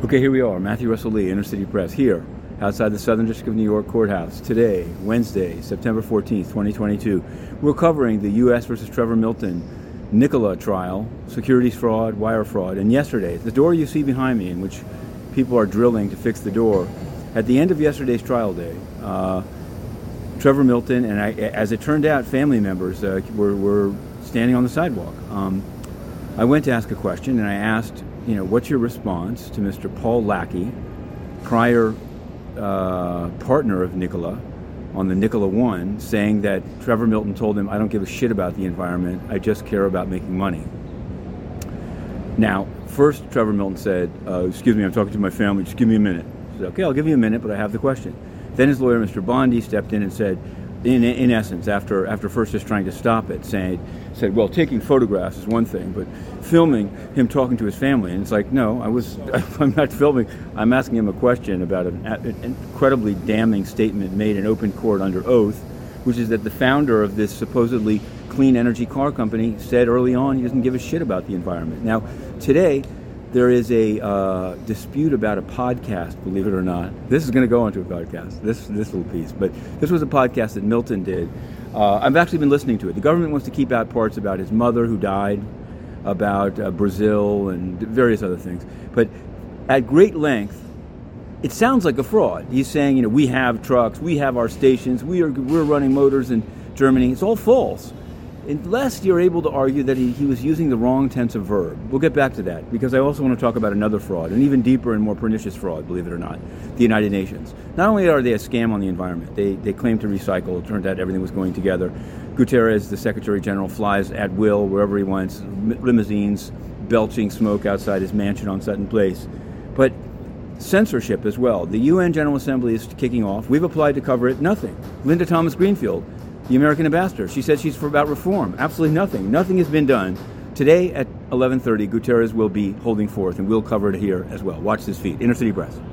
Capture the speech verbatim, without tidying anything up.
Okay, here we are, Matthew Russell Lee, Inner City Press, here outside the Southern District of New York Courthouse. Today, Wednesday, September fourteenth, twenty twenty-two, we're covering the U S versus Trevor Milton Nikola trial, securities fraud, wire fraud, and yesterday, the door you see behind me in which people are drilling to fix the door, at the end of yesterday's trial day, uh, Trevor Milton and, I, as it turned out, family members uh, were, were standing on the sidewalk. Um, I went to ask a question, and I asked, you know, what's your response to Mister Paul Lackey, prior uh, partner of Nikola on the Nikola One, saying that Trevor Milton told him, I don't give a shit about the environment, I just care about making money. Now, first Trevor Milton said, uh, excuse me, I'm talking to my family, just give me a minute. I said, okay, I'll give you a minute, but I have the question. Then his lawyer, Mister Bondi, stepped in and said, in in essence, after after first just trying to stop it, saying, said, well, taking photographs is one thing, but filming him talking to his family, and it's like, no, I was, I'm not filming. I'm asking him a question about an, an incredibly damning statement made in open court under oath, which is that the founder of this supposedly clean energy car company said early on he doesn't give a shit about the environment. Now, today, there is a uh, dispute about a podcast, believe it or not. This is going to go into a podcast, this this little piece. But this was a podcast that Milton did. Uh, I've actually been listening to it. The government wants to keep out parts about his mother who died, about uh, Brazil and various other things. But at great length, it sounds like a fraud. He's saying, you know, we have trucks, we have our stations, we are we're running motors in Germany. It's all false. Unless you're able to argue that he, he was using the wrong tense of verb. We'll get back to that, because I also want to talk about another fraud, an even deeper and more pernicious fraud, believe it or not, the United Nations. Not only are they a scam on the environment, they, they claim to recycle. It turned out everything was going together. Guterres, the Secretary General, flies at will wherever he wants, limousines, belching smoke outside his mansion on Sutton Place. But censorship as well. The U N General Assembly is kicking off. We've applied to cover it. Nothing. Linda Thomas-Greenfield, the American ambassador, she said she's for about reform. Absolutely nothing. Nothing has been done. Today at eleven thirty, Guterres will be holding forth, and we'll cover it here as well. Watch this feed. Inner City Press.